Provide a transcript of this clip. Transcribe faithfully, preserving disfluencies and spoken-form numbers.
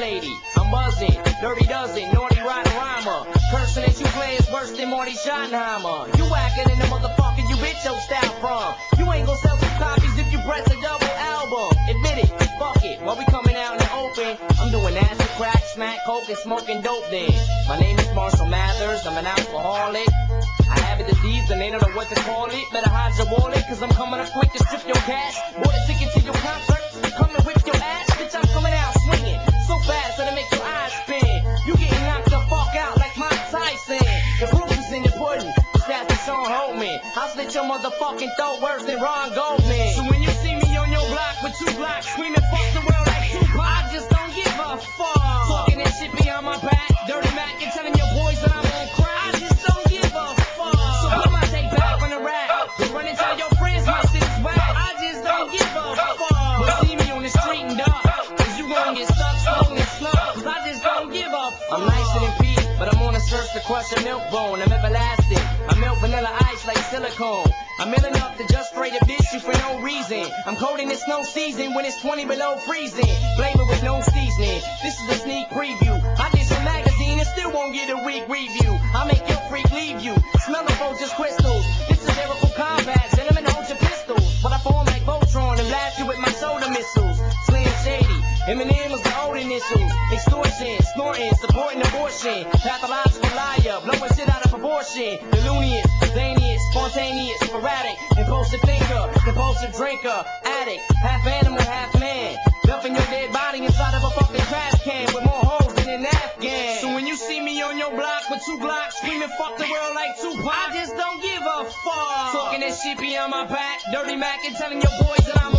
lady. I'm buzzing, dirty dozen, naughty rotten rhymer. Cursing at you players worse than Marty Schottenheimer. You whacking in the motherfucker you bitch your style from. You ain't gon' sell two copies if you press a double album. Admit it, fuck it, while we coming out in the open. I'm doing acid, crack, smack, coke, and smoking dope then. My name is Marshall Mathers, I'm an alcoholic. I have it disease and they don't know what to call it. Better hide your wallet, cause I'm coming up quick to strip your cash. Bought a ticket to your concert, come and whip your ass. Bitch, I'm coming out swinging so fast that it make your eyes spin. You getting knocked the fuck out like Mike Tyson. The proof is in the pudding, just ask the Sean Holman. I'll slit your motherfucking throat worse than Ron Goldman. So when you see me on your block with two blocks screaming fuck the world like Tupac, I just don't give a fuck. Talking that shit behind my back, dirty Mac and telling your boys that I'm on crack. I just don't give a fuck. So put my take back on the rap. Just run and tell your friends my shit is whack. I just don't give a fuck. But see me on the street and duck, cause you gon' get stuck, slung and snuck. Cause I just don't give a fuck. I'm nicer than Pete, but I'm on a search to crush a milk bone. I'm everlasting. I melt vanilla ice like silicone. I'm ill enough to just straight up dish you for no reason. I'm cold in the snow season when it's twenty below freezing. Flavor with no seasoning. This is a sneak preview. I did some magazine and still won't get a week review. I make your freak leave you. Smell the just crystals. This is lyrical combat. Gentlemen, hold your pistols. But I form like Voltron and blast you with my soda missiles. Slim Shady. Eminem was the old initials. Extortion, snorting, supporting abortion. Pathological liar, blowing shit out of proportion. Delunious, zanious, spontaneous, sporadic, impulsive thinker, compulsive drinker, addict, half animal, half man. Dumping your dead body inside of a fucking trash can with more holes than an Afghan. So when you see me on your block with two blocks screaming fuck the world like Tupac, I just don't give a fuck. Talking that shit behind my back, dirty Mac and telling your boys that I'm